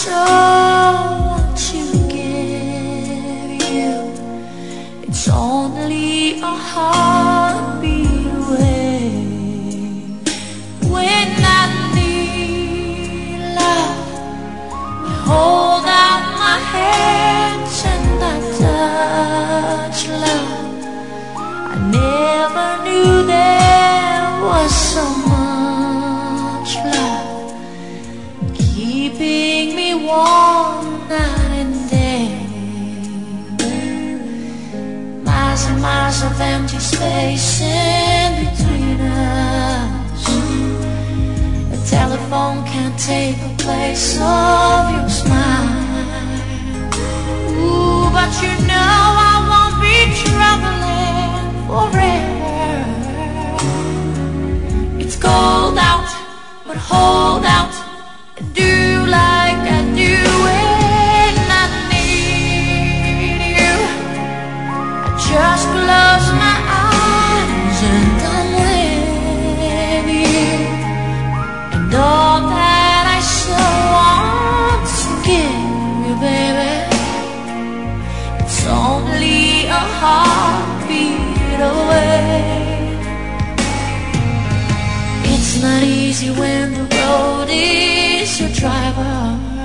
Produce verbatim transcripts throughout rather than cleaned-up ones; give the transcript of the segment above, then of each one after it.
so want to give you, it's only a heartbeat away. When I need love, I hold out my hands and I touch love. I never knew there was so much love keeping me warm night and day. Miles and miles of empty space in between us. A telephone can't take the place of your smile. Ooh, but you know I won't be traveling forever. It's cold out, but hold out and do like I do when I need you. I just close my eyes and I'm with you. And all that I so want to give you, baby, it's only a heartbeat away. It's not easy when the road is your driver.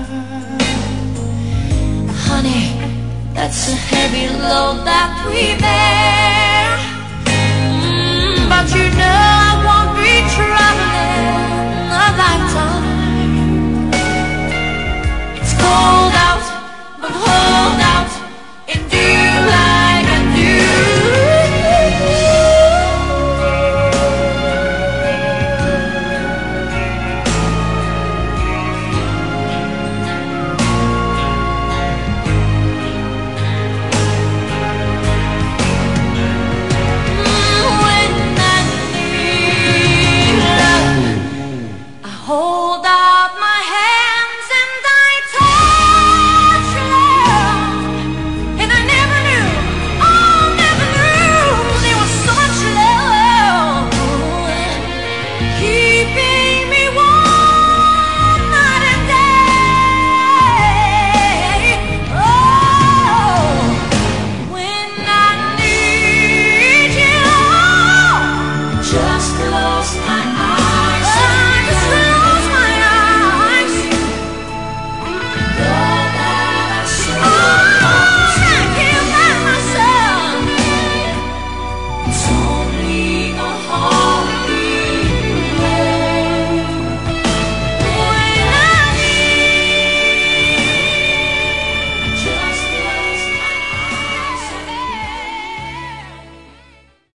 Honey, that's a heavy load that we bear. mm, But you know I won't be trying